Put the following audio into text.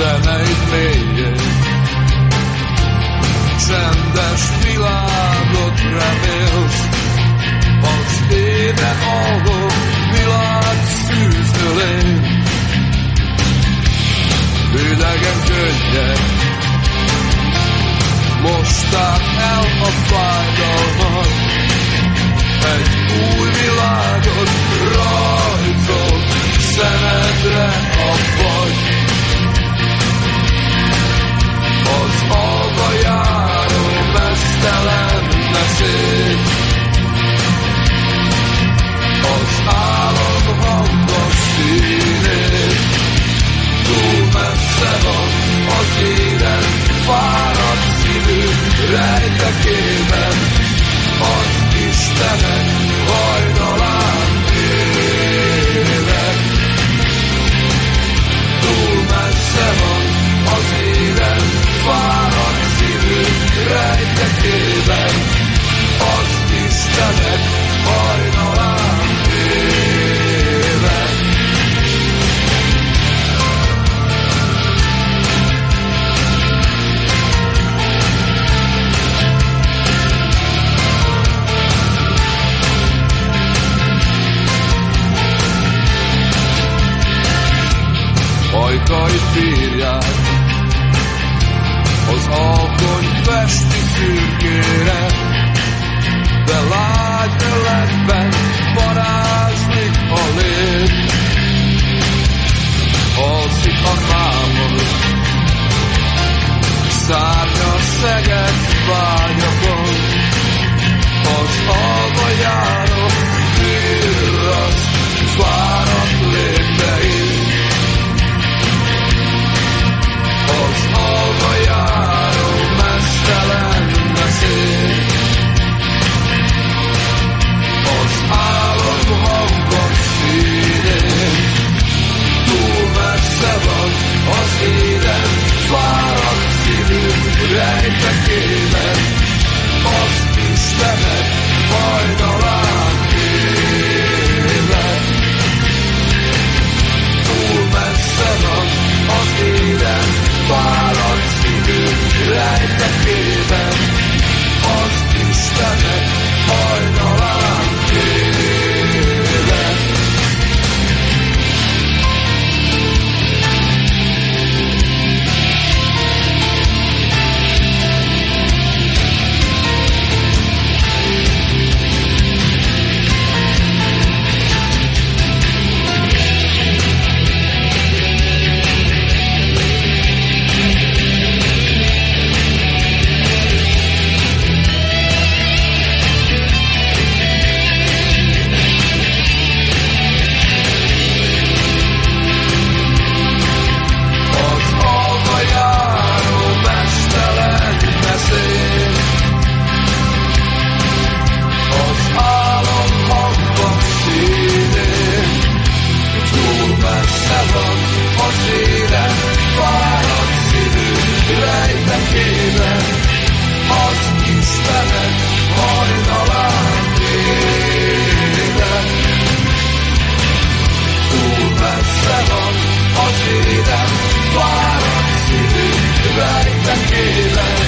szemeid mélyén. Csendes világot remélsz, az égen alvó világ szűzölén. Idegen könnyek mosták el a fájdalmat, egy új világot rajzol szemedre a fagy. Az alba járó meztelen mesék, az álom hangos színét. Túl messze van az élet, fáradt szívű rejtekében, az Istenek hajnalán élek. Túl messze van az élet, fáradt szívű rejtekében, az Istenek hajnalán élek. Ajkait bírják, az alkony festi szürkére, de lágy öletben varázslik a lét. Alszik a mámon, szárnya szegett vágyakon, az alba járó virrasz, várat léptein. Az alba járó meztelen mesék, az álom hangos színén. Túl messze van az élet, fáradt szívű rejtekében, az Istenek hajnalán élek. Túl messze van az élet, fáradt szívű rejtekében, az Istenek hajnalán élek. Fáradt szívű rejtekében,